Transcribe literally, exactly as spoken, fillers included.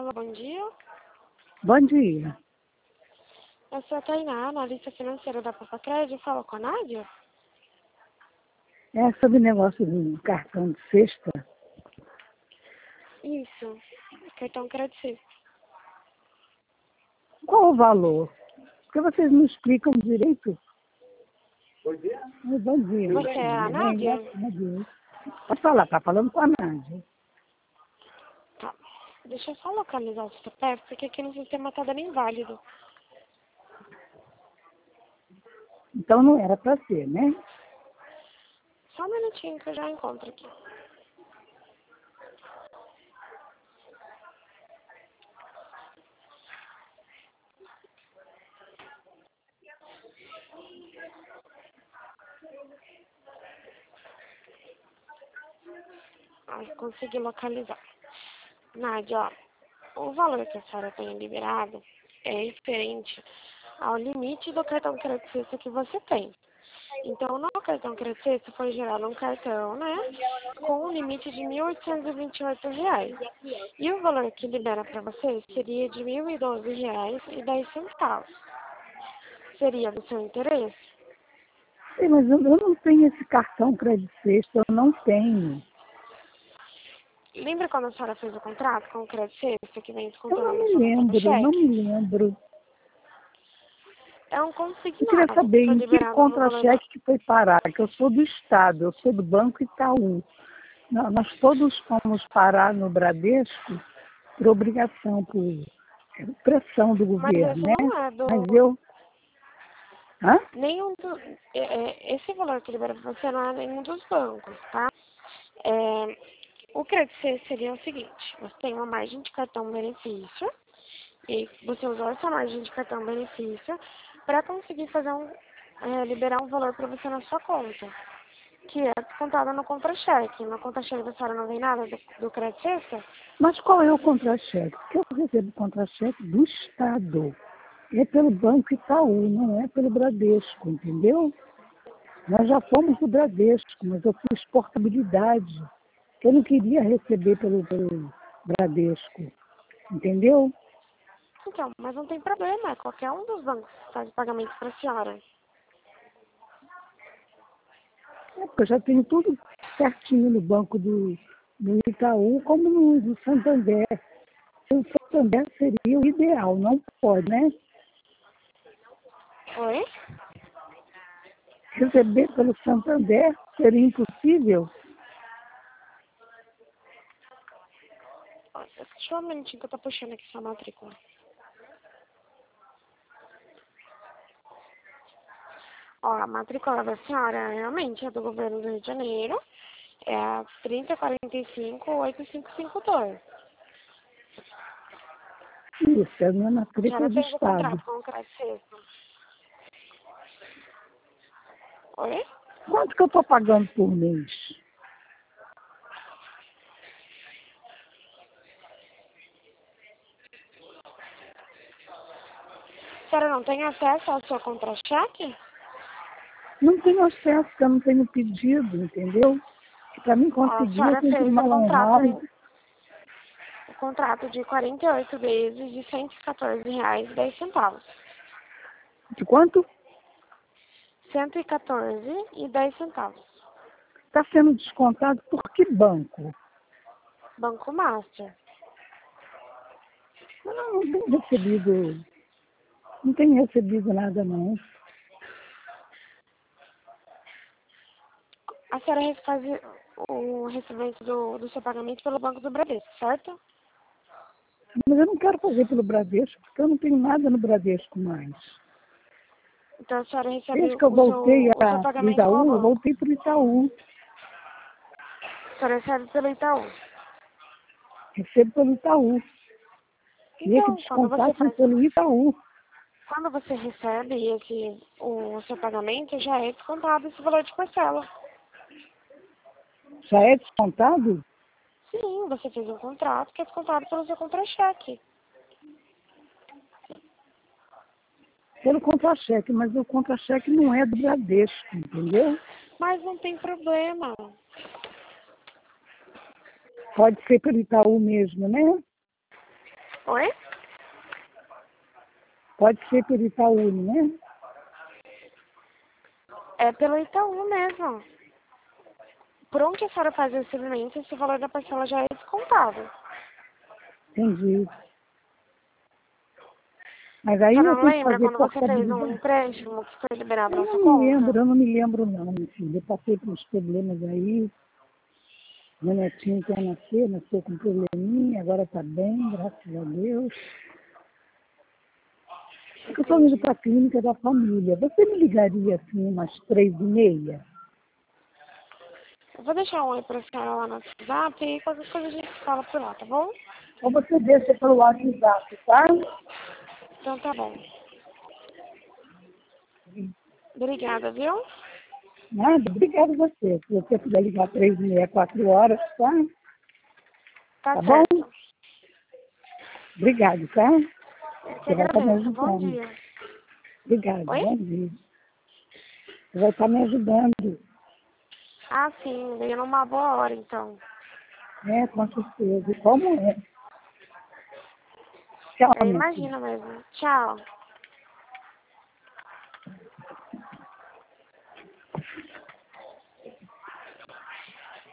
Alô, bom dia. Bom dia. Eu sou a Tainá, analista financeira da Papacred. Fala com a Nádia? É sobre o negócio do cartão de cesta. Isso. Cartão crédito. Qual o valor? Porque vocês não explicam direito. Bom dia. Bom dia. Você é a Nádia? Bom dia. Pode falar, tá falando com a Nádia. Tá. Deixa eu só localizar o C P F, porque aqui no sistema tá dando inválido. Então não era para ser, né? Só um minutinho que eu já encontro aqui. Ah, consegui localizar. Nádia, ó, o valor que a senhora tem liberado é referente ao limite do cartão crédito que você tem. Então, no cartão crédito foi gerado um cartão, né, com um limite de mil oitocentos e vinte e oito reais. E o valor que libera para você seria de mil e doze reais e dez centavos. Seria do seu interesse? Sim, mas eu, eu não tenho esse cartão crédito sexta, eu não tenho. Lembra quando a senhora fez o contrato com o crédito que vem Eu descontando não no me seu lembro, não contra-cheque? me lembro. É um Eu queria consignado que saber foi em que liberado no valor da... contra-cheque que foi parar, que eu sou do Estado, eu sou do Banco Itaú. Nó- Nós todos fomos parar no Bradesco por obrigação, por pressão do Mas governo, esse né? não é do... Mas eu... Hã? Nenhum do... é, é, esse valor que libera para você não é nenhum dos bancos, tá? É, o crédito seria o seguinte, você tem uma margem de cartão benefício e você usou essa margem de cartão benefício para conseguir fazer um, é, liberar um valor para você na sua conta, que é descontado no contra-cheque. No contra-cheque da senhora não vem nada do, do crédito? Mas qual é o contra-cheque? Porque eu recebo contra-cheque do Estado. É pelo Banco Itaú, não é pelo Bradesco, entendeu? Nós já fomos do Bradesco, mas eu fiz portabilidade. Eu não queria receber pelo, pelo Bradesco, entendeu? Então, mas não tem problema, qualquer um dos bancos faz pagamento para a senhora. É, porque eu já tenho tudo certinho no banco do, do Itaú, como no do Santander. O Santander seria o ideal, não pode, né? Oi? Receber pelo Santander seria impossível. Olha, deixa eu um minutinho que eu tô puxando aqui sua matrícula. Ó, a matrícula da senhora realmente é do governo do Rio de Janeiro. É a trinta quarenta e cinco oito cinco cinco dois. Isso, é a minha A matrícula senhora do fez o Estado. contrato com o crédito. Oi? Quanto que eu estou pagando por mês? A senhora não tem acesso ao seu contra-cheque? Não tenho acesso, porque eu não tenho pedido, entendeu? Para mim Ó, a conseguir, eu senhora tenho que fez o mal contrato, honrar. em- o contrato de quarenta e oito vezes de cento e quatorze reais e dez centavos. De quanto? cento e quatorze e dez centavos. Está sendo descontado por que banco? Banco Master. Eu não, não tenho recebido, não tenho recebido nada, não. A senhora faz o recebimento do, do seu pagamento pelo Banco do Bradesco, certo? Mas eu não quero fazer pelo Bradesco, porque eu não tenho nada no Bradesco mais. Então a senhora recebe Desde que eu o voltei seu, o seu a, pro pagamento qual Itaú, eu banco? voltei para o Itaú. A senhora recebe pelo Itaú. Recebo pelo Itaú. Queria que Então, quando você descontassem faz, pelo Itaú. quando você recebe esse, o seu pagamento, já é descontado esse valor de parcela. Já é descontado? Sim, você fez um contrato que é descontado pelo seu contra-cheque. Pelo contra-cheque, mas o contra-cheque não é do Bradesco, entendeu? Mas não tem problema. Pode ser pelo Itaú mesmo, né? Oi? Pode ser pelo Itaú, né? É pelo Itaú mesmo. Por onde a senhora faz o recebimento, esse valor da parcela já é descontado. Entendi. Mas A aí senhora eu não tenho que lembra fazer quando você fez um portabilidade. empréstimo que foi liberado Eu na sua não me lembro, conta? eu não me lembro não, meu filho. Eu passei por uns problemas aí. Meu netinho quer nascer, nasceu com probleminha, agora tá bem, graças a Deus. Eu estou indo Entendi. para a clínica da família. Você me ligaria assim umas três e meia? Eu vou deixar um oi pra senhora lá no WhatsApp e qualquer coisa a gente fala por lá, tá bom? Ou você deixa pelo WhatsApp, tá? Então tá bom. Obrigada, viu? Nada, obrigado a você. Se você puder ligar três e meia, quatro horas, tá? Tá Tá bom? certo. Obrigado, tá? Eu que Você vai estar me agradeço. Bom ajudando. dia. Obrigado, Oi? bom dia. Você vai estar me ajudando. Ah, sim. Veio numa boa hora, então. É, com certeza. Como é? Tchau, Eu minha filha. imagino mesmo. Tchau.